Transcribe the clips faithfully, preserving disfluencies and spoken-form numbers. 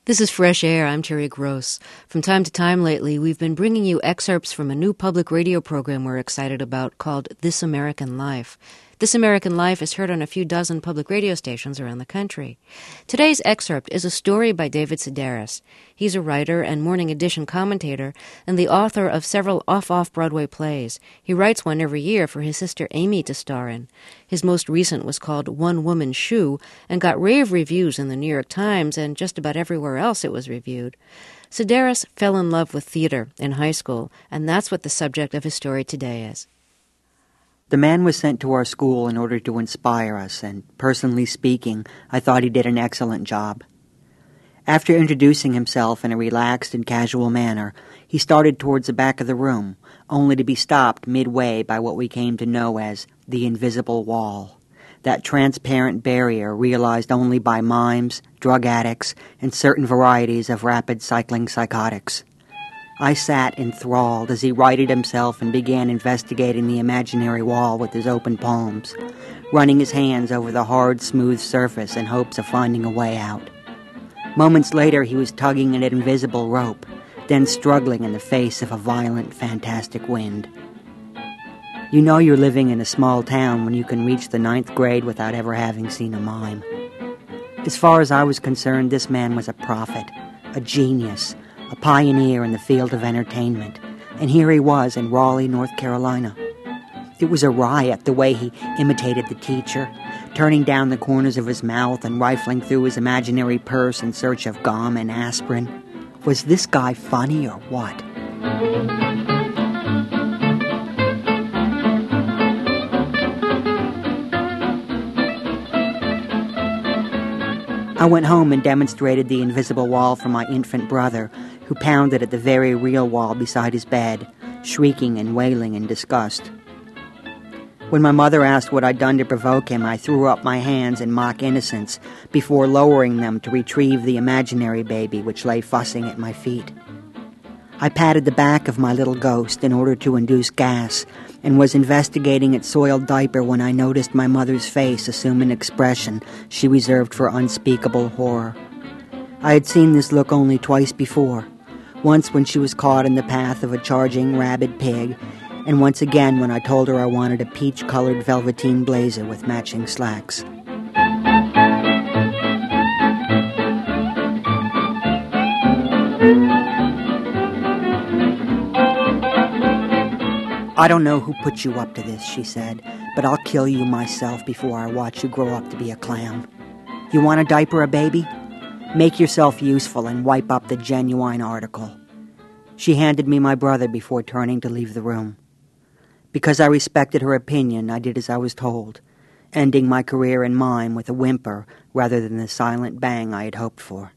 This is Fresh Air. I'm Terry Gross. From time to time lately, we've been bringing you excerpts from a new public radio program we're excited about called This American Life. This American Life is heard on a few dozen public radio stations around the country. Today's excerpt is a story by David Sedaris. He's a writer and Morning Edition commentator and the author of several off-off-Broadway plays. He writes one every year for his sister Amy to star in. His most recent was called One Woman's Shoe and got rave reviews in the New York Times and just about everywhere else it was reviewed. Sedaris fell in love with theater in high school, and that's what the subject of his story today is. The man was sent to our school in order to inspire us, and personally speaking, I thought he did an excellent job. After introducing himself in a relaxed and casual manner, he started towards the back of the room, only to be stopped midway by what we came to know as the invisible wall, that transparent barrier realized only by mimes, drug addicts, and certain varieties of rapid cycling psychotics. I sat enthralled as he righted himself and began investigating the imaginary wall with his open palms, running his hands over the hard, smooth surface in hopes of finding a way out. Moments later, he was tugging at an invisible rope, then struggling in the face of a violent, fantastic wind. You know you're living in a small town when you can reach the ninth grade without ever having seen a mime. As far as I was concerned, this man was a prophet, a genius, a pioneer in the field of entertainment, and here he was in Raleigh, North Carolina. It was a riot the way he imitated the teacher, turning down the corners of his mouth and rifling through his imaginary purse in search of gum and aspirin. Was this guy funny or what? I went home and demonstrated the invisible wall for my infant brother, who pounded at the very real wall beside his bed, shrieking and wailing in disgust. When my mother asked what I'd done to provoke him, I threw up my hands in mock innocence before lowering them to retrieve the imaginary baby which lay fussing at my feet. I patted the back of my little ghost in order to induce gas and was investigating its soiled diaper when I noticed my mother's face assume an expression she reserved for unspeakable horror. I had seen this look only twice before, once when she was caught in the path of a charging rabid pig, and once again when I told her I wanted a peach-colored velveteen blazer with matching slacks. I don't know who put you up to this, she said, but I'll kill you myself before I watch you grow up to be a clown. You want to diaper a baby? Make yourself useful and wipe up the genuine article. She handed me my brother before turning to leave the room. Because I respected her opinion, I did as I was told, ending my career in mime with a whimper rather than the silent bang I had hoped for.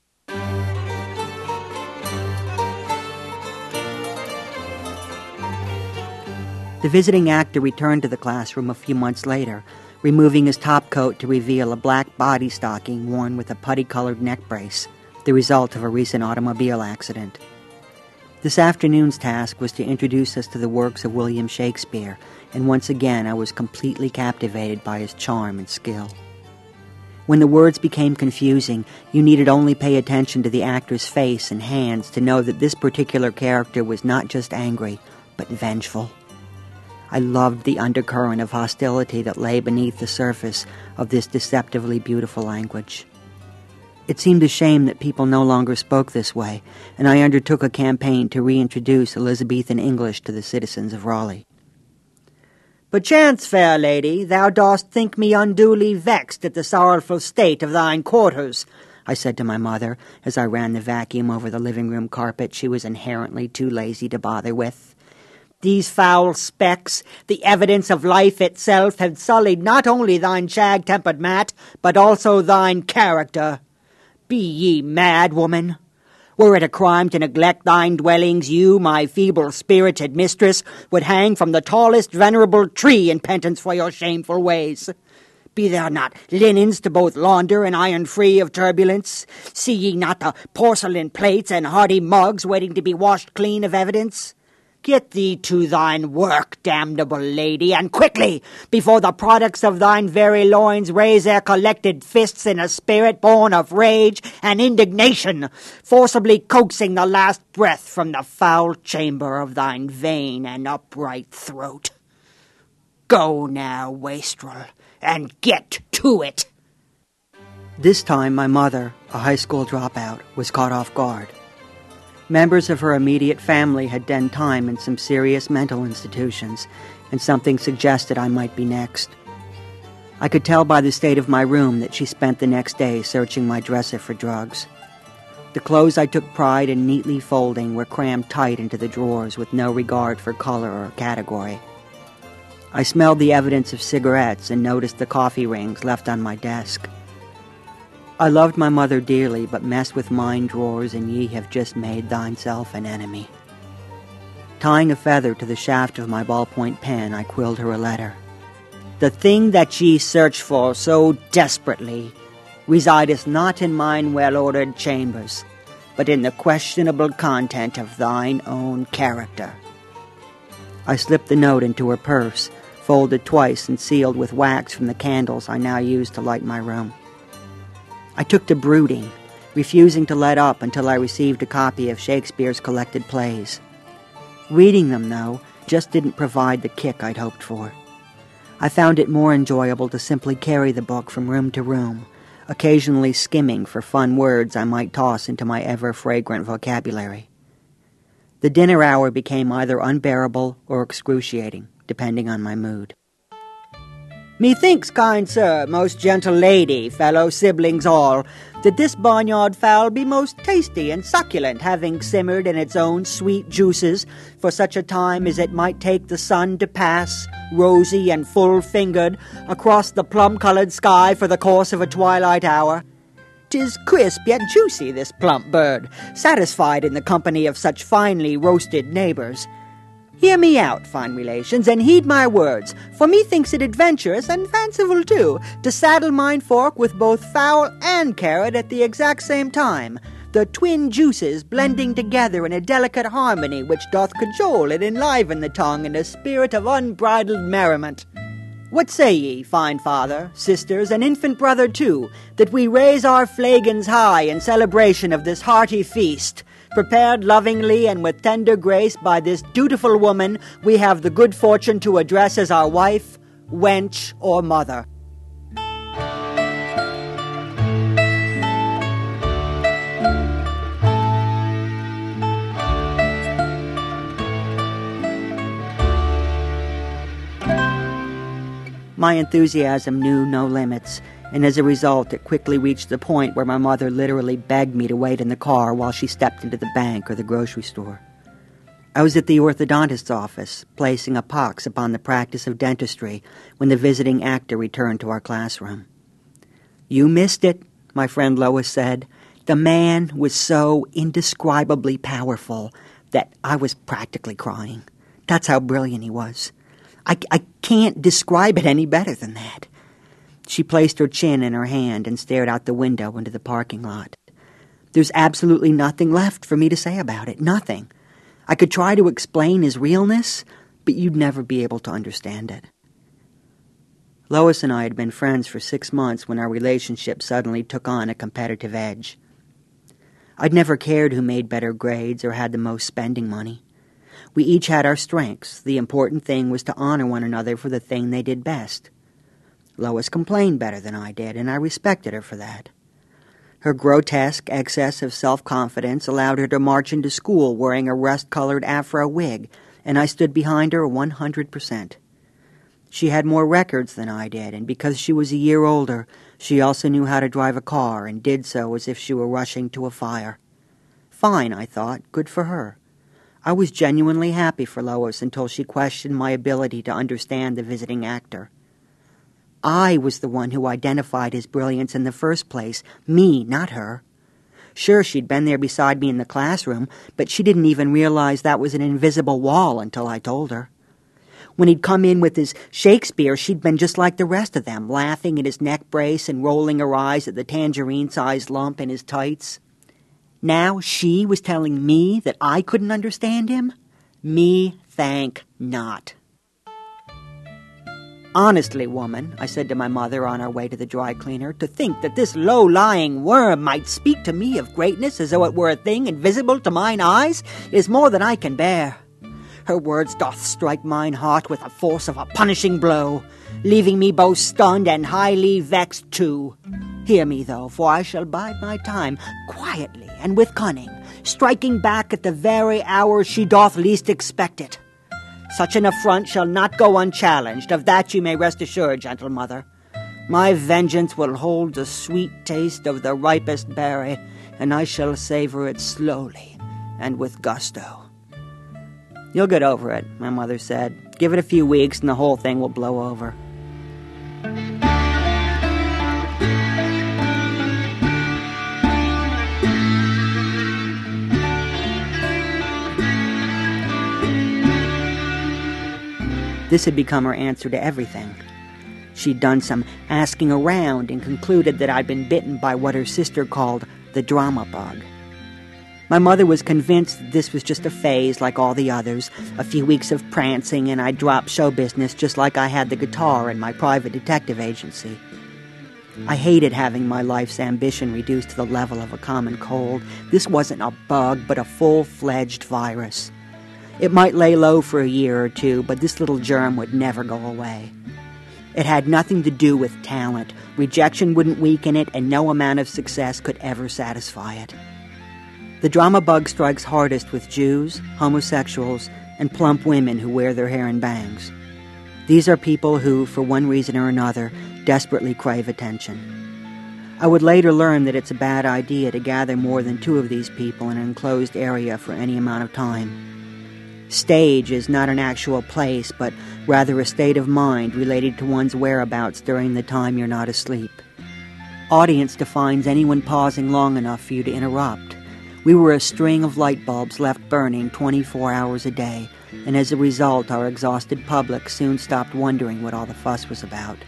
The visiting actor returned to the classroom a few months later, removing his top coat to reveal a black body stocking worn with a putty-colored neck brace, the result of a recent automobile accident. This afternoon's task was to introduce us to the works of William Shakespeare, and once again I was completely captivated by his charm and skill. When the words became confusing, you needed only pay attention to the actor's face and hands to know that this particular character was not just angry, but vengeful. I loved the undercurrent of hostility that lay beneath the surface of this deceptively beautiful language. It seemed a shame that people no longer spoke this way, and I undertook a campaign to reintroduce Elizabethan English to the citizens of Raleigh. "Perchance, fair lady, thou dost think me unduly vexed at the sorrowful state of thine quarters," I said to my mother as I ran the vacuum over the living-room carpet she was inherently too lazy to bother with. "These foul specks, the evidence of life itself, have sullied not only thine shag-tempered mat, but also thine character. Be ye mad, woman? Were it a crime to neglect thine dwellings, you, my feeble-spirited mistress, would hang from the tallest venerable tree in penance for your shameful ways. Be there not linens to both launder and iron free of turbulence? See ye not the porcelain plates and hardy mugs waiting to be washed clean of evidence? Get thee to thine work, damnable lady, and quickly, before the products of thine very loins raise their collected fists in a spirit born of rage and indignation, forcibly coaxing the last breath from the foul chamber of thine vain and upright throat. Go now, wastrel, and get to it. This time my mother, a high school dropout, was caught off guard. Members of her immediate family had done time in some serious mental institutions, and something suggested I might be next. I could tell by the state of my room that she spent the next day searching my dresser for drugs. The clothes I took pride in neatly folding were crammed tight into the drawers with no regard for color or category. I smelled the evidence of cigarettes and noticed the coffee rings left on my desk. I loved my mother dearly, but mess with mine drawers, and ye have just made thine self an enemy. Tying a feather to the shaft of my ballpoint pen, I quilled her a letter. The thing that ye search for so desperately resideth not in mine well-ordered chambers, but in the questionable content of thine own character. I slipped the note into her purse, folded twice and sealed with wax from the candles I now used to light my room. I took to brooding, refusing to let up until I received a copy of Shakespeare's collected plays. Reading them, though, just didn't provide the kick I'd hoped for. I found it more enjoyable to simply carry the book from room to room, occasionally skimming for fun words I might toss into my ever-fragrant vocabulary. The dinner hour became either unbearable or excruciating, depending on my mood. Methinks, kind sir, most gentle lady, fellow siblings all, that this barnyard fowl be most tasty and succulent, having simmered in its own sweet juices for such a time as it might take the sun to pass, rosy and full-fingered, across the plum-colored sky for the course of a twilight hour. 'Tis crisp yet juicy, this plump bird, satisfied in the company of such finely roasted neighbors. Hear me out, fine relations, and heed my words, for methinks it adventurous and fanciful, too, to saddle mine fork with both fowl and carrot at the exact same time, the twin juices blending together in a delicate harmony which doth cajole and enliven the tongue in a spirit of unbridled merriment. What say ye, fine father, sisters, and infant brother, too, that we raise our flagons high in celebration of this hearty feast, prepared lovingly and with tender grace by this dutiful woman we have the good fortune to address as our wife, wench, or mother. My enthusiasm knew no limits, and as a result it quickly reached the point where my mother literally begged me to wait in the car while she stepped into the bank or the grocery store. I was at the orthodontist's office, placing a pox upon the practice of dentistry, when the visiting actor returned to our classroom. "You missed it," my friend Lois said. "The man was so indescribably powerful that I was practically crying. That's how brilliant he was. I, I can't describe it any better than that." She placed her chin in her hand and stared out the window into the parking lot. There's absolutely nothing left for me to say about it. Nothing. I could try to explain his realness, but you'd never be able to understand it. Lois and I had been friends for six months when our relationship suddenly took on a competitive edge. I'd never cared who made better grades or had the most spending money. We each had our strengths. The important thing was to honor one another for the thing they did best. Lois complained better than I did, and I respected her for that. Her grotesque excess of self-confidence allowed her to march into school wearing a rust-colored afro wig, and I stood behind her one hundred percent. She had more records than I did, and because she was a year older, she also knew how to drive a car and did so as if she were rushing to a fire. Fine, I thought. Good for her. I was genuinely happy for Lois until she questioned my ability to understand the visiting actor. I was the one who identified his brilliance in the first place, me, not her. Sure, she'd been there beside me in the classroom, but she didn't even realize that was an invisible wall until I told her. When he'd come in with his Shakespeare, she'd been just like the rest of them, laughing at his neck brace and rolling her eyes at the tangerine-sized lump in his tights. Now she was telling me that I couldn't understand him? Me thank not. Honestly, woman, I said to my mother on our way to the dry cleaner, to think that this low-lying worm might speak to me of greatness as though it were a thing invisible to mine eyes is more than I can bear. Her words doth strike mine heart with the force of a punishing blow, leaving me both stunned and highly vexed too. Hear me, though, for I shall bide my time, quietly and with cunning, striking back at the very hour she doth least expect it. Such an affront shall not go unchallenged, of that you may rest assured, gentle mother. My vengeance will hold the sweet taste of the ripest berry, and I shall savor it slowly and with gusto. You'll get over it, my mother said. Give it a few weeks and the whole thing will blow over. This had become her answer to everything. She'd done some asking around and concluded that I'd been bitten by what her sister called the drama bug. My mother was convinced that this was just a phase like all the others, a few weeks of prancing, and I'd drop show business just like I had the guitar in my private detective agency. I hated having my life's ambition reduced to the level of a common cold. This wasn't a bug, but a full-fledged virus. It might lay low for a year or two, but this little germ would never go away. It had nothing to do with talent. Rejection wouldn't weaken it, and no amount of success could ever satisfy it. The drama bug strikes hardest with Jews, homosexuals, and plump women who wear their hair in bangs. These are people who, for one reason or another, desperately crave attention. I would later learn that it's a bad idea to gather more than two of these people in an enclosed area for any amount of time. Stage is not an actual place, but rather a state of mind related to one's whereabouts during the time you're not asleep. Audience defines anyone pausing long enough for you to interrupt. We were a string of light bulbs left burning twenty-four hours a day, and as a result, our exhausted public soon stopped wondering what all the fuss was about.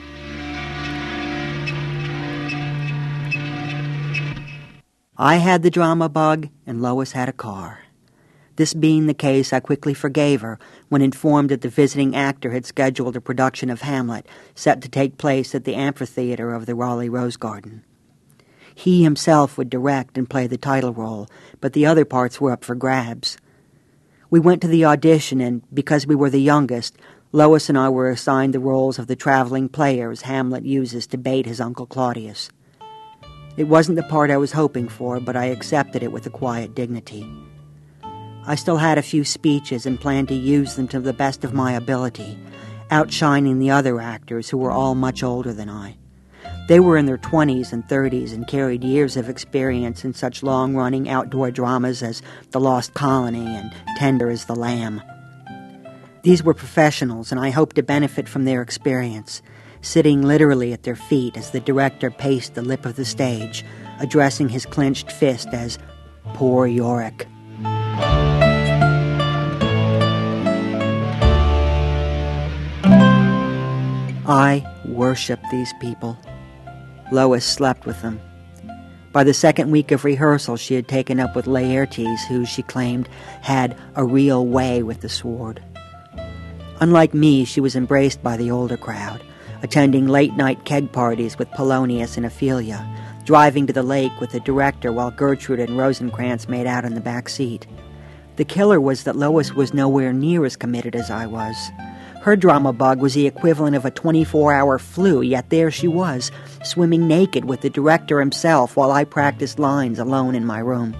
I had the drama bug, and Lois had a car. This being the case, I quickly forgave her when informed that the visiting actor had scheduled a production of Hamlet set to take place at the amphitheater of the Raleigh Rose Garden. He himself would direct and play the title role, but the other parts were up for grabs. We went to the audition, and because we were the youngest, Lois and I were assigned the roles of the traveling players Hamlet uses to bait his Uncle Claudius. It wasn't the part I was hoping for, but I accepted it with a quiet dignity. I still had a few speeches and planned to use them to the best of my ability, outshining the other actors who were all much older than I. They were in their twenties and thirties and carried years of experience in such long-running outdoor dramas as The Lost Colony and Tender as the Lamb. These were professionals, and I hoped to benefit from their experience, sitting literally at their feet as the director paced the lip of the stage, addressing his clenched fist as Poor Yorick. I worshipped these people. Lois slept with them. By the second week of rehearsal, she had taken up with Laertes, who she claimed had a real way with the sword. Unlike me, she was embraced by the older crowd, attending late-night keg parties with Polonius and Ophelia, driving to the lake with the director while Gertrude and Rosencrantz made out in the back seat. The killer was that Lois was nowhere near as committed as I was. Her drama bug was the equivalent of a twenty-four hour flu, yet there she was, swimming naked with the director himself while I practiced lines alone in my room.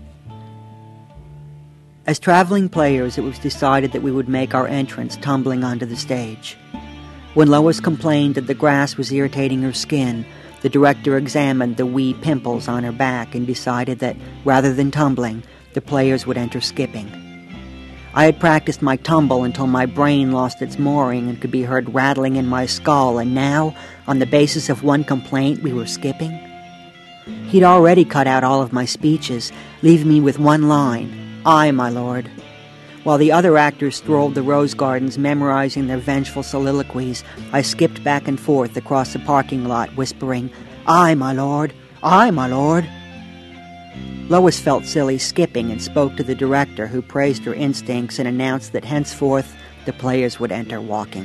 As traveling players, it was decided that we would make our entrance tumbling onto the stage. When Lois complained that the grass was irritating her skin, the director examined the wee pimples on her back and decided that, rather than tumbling, the players would enter skipping. I had practiced my tumble until my brain lost its mooring and could be heard rattling in my skull, and now, on the basis of one complaint, we were skipping? He'd already cut out all of my speeches, leaving me with one line, "Aye, my lord." While the other actors strolled the rose gardens memorizing their vengeful soliloquies, I skipped back and forth across the parking lot, whispering, "Aye, my lord! Aye, my lord!" Lois felt silly skipping and spoke to the director, who praised her instincts and announced that henceforth the players would enter walking.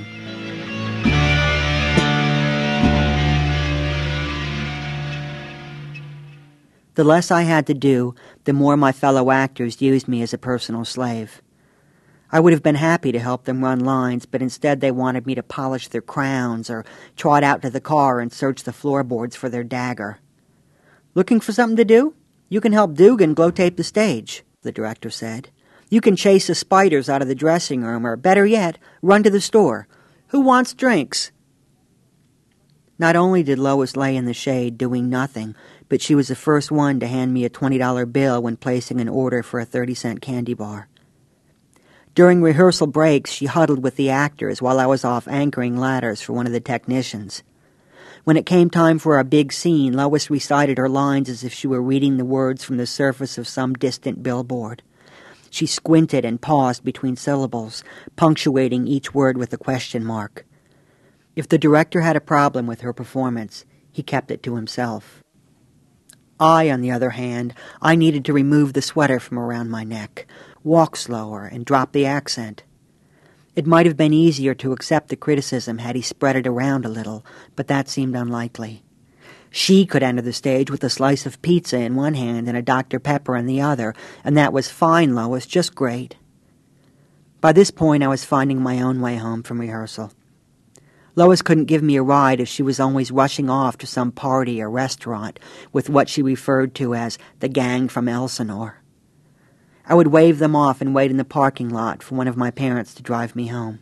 The less I had to do, the more my fellow actors used me as a personal slave. I would have been happy to help them run lines, but instead they wanted me to polish their crowns or trot out to the car and search the floorboards for their dagger. "Looking for something to do? You can help Dugan glow tape the stage," the director said. "You can chase the spiders out of the dressing room, or better yet, run to the store. Who wants drinks?" Not only did Lois lay in the shade doing nothing, but she was the first one to hand me a twenty dollar bill when placing an order for a thirty cent candy bar. During rehearsal breaks, she huddled with the actors while I was off anchoring ladders for one of the technicians. When it came time for our big scene, Lois recited her lines as if she were reading the words from the surface of some distant billboard. She squinted and paused between syllables, punctuating each word with a question mark. If the director had a problem with her performance, he kept it to himself. I, on the other hand, I needed to remove the sweater from around my neck, walk slower, and drop the accent. It might have been easier to accept the criticism had he spread it around a little, but that seemed unlikely. She could enter the stage with a slice of pizza in one hand and a Doctor Pepper in the other, and that was fine, Lois, just great. By this point, I was finding my own way home from rehearsal. Lois couldn't give me a ride if she was always rushing off to some party or restaurant with what she referred to as the gang from Elsinore. I would wave them off and wait in the parking lot for one of my parents to drive me home.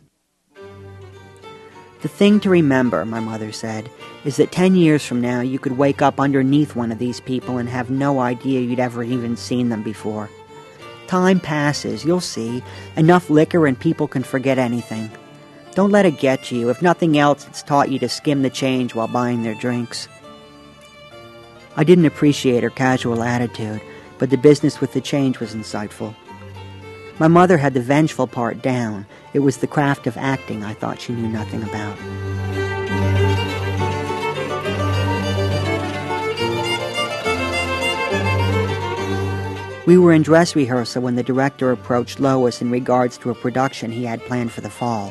The thing to remember, my mother said, is that ten years from now you could wake up underneath one of these people and have no idea you'd ever even seen them before. Time passes, you'll see. Enough liquor and people can forget anything. Don't let it get to you. If nothing else, it's taught you to skim the change while buying their drinks. I didn't appreciate her casual attitude, but the business with the change was insightful. My mother had the vengeful part down. It was the craft of acting I thought she knew nothing about. We were in dress rehearsal when the director approached Lois in regards to a production he had planned for the fall.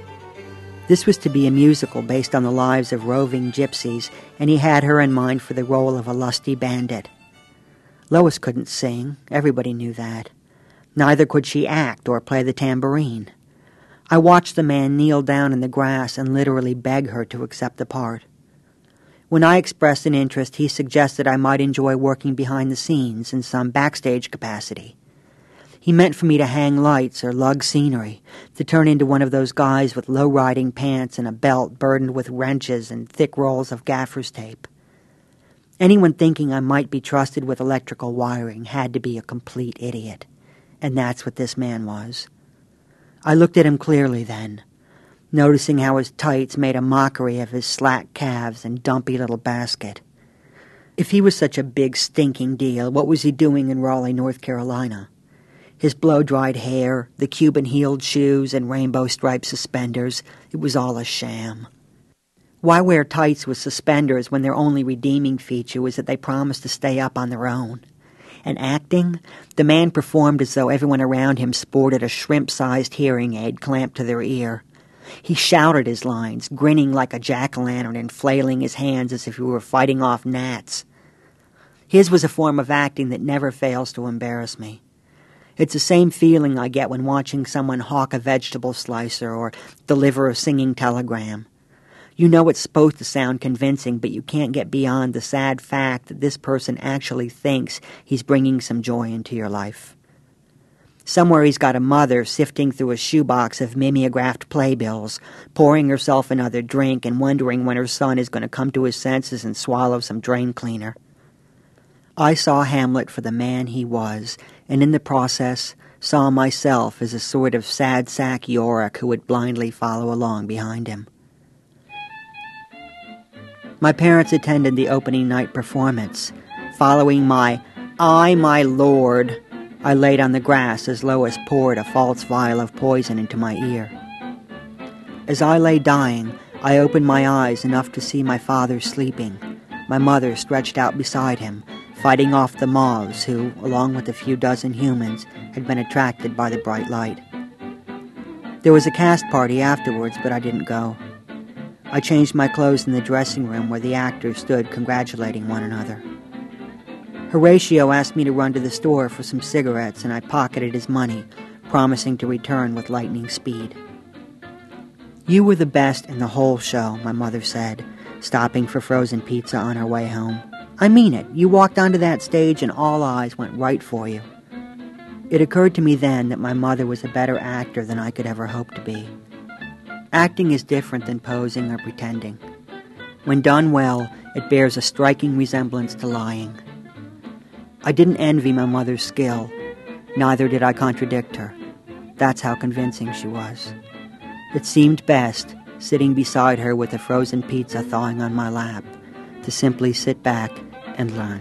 This was to be a musical based on the lives of roving gypsies, and he had her in mind for the role of a lusty bandit. Lois couldn't sing, everybody knew that. Neither could she act or play the tambourine. I watched the man kneel down in the grass and literally beg her to accept the part. When I expressed an interest, he suggested I might enjoy working behind the scenes in some backstage capacity. He meant for me to hang lights or lug scenery, to turn into one of those guys with low-riding pants and a belt burdened with wrenches and thick rolls of gaffer's tape. Anyone thinking I might be trusted with electrical wiring had to be a complete idiot, and that's what this man was. I looked at him clearly then, noticing how his tights made a mockery of his slack calves and dumpy little basket. If he was such a big stinking deal, what was he doing in Raleigh, North Carolina? His blow-dried hair, the Cuban-heeled shoes, and rainbow-striped suspenders, it was all a sham. Why wear tights with suspenders when their only redeeming feature was that they promised to stay up on their own? And acting, the man performed as though everyone around him sported a shrimp-sized hearing aid clamped to their ear. He shouted his lines, grinning like a jack-o'-lantern and flailing his hands as if he were fighting off gnats. His was a form of acting that never fails to embarrass me. It's the same feeling I get when watching someone hawk a vegetable slicer or deliver a singing telegram. You know it's supposed to sound convincing, but you can't get beyond the sad fact that this person actually thinks he's bringing some joy into your life. Somewhere he's got a mother sifting through a shoebox of mimeographed playbills, pouring herself another drink and wondering when her son is going to come to his senses and swallow some drain cleaner. I saw Hamlet for the man he was, and in the process saw myself as a sort of sad sack Yorick who would blindly follow along behind him. My parents attended the opening night performance. Following my, "I, my lord," I laid on the grass as Lois poured a false vial of poison into my ear. As I lay dying, I opened my eyes enough to see my father sleeping, my mother stretched out beside him, fighting off the moths who, along with a few dozen humans, had been attracted by the bright light. There was a cast party afterwards, but I didn't go. I changed my clothes in the dressing room where the actors stood congratulating one another. Horatio asked me to run to the store for some cigarettes, and I pocketed his money, promising to return with lightning speed. "You were the best in the whole show," my mother said, stopping for frozen pizza on her way home. "I mean it. You walked onto that stage and all eyes went right for you." It occurred to me then that my mother was a better actor than I could ever hope to be. Acting is different than posing or pretending. When done well, it bears a striking resemblance to lying. I didn't envy my mother's skill. Neither did I contradict her. That's how convincing she was. It seemed best, sitting beside her with a frozen pizza thawing on my lap, to simply sit back and learn.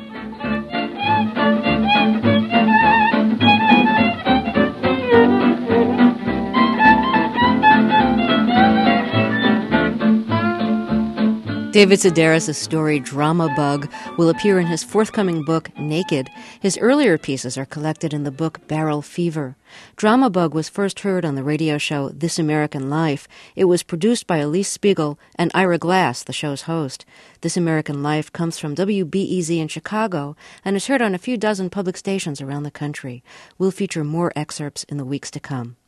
David Sedaris' story, Drama Bug, will appear in his forthcoming book, Naked. His earlier pieces are collected in the book Barrel Fever. Drama Bug was first heard on the radio show This American Life. It was produced by Elise Spiegel and Ira Glass, the show's host. This American Life comes from W B E Z in Chicago and is heard on a few dozen public stations around the country. We'll feature more excerpts in the weeks to come.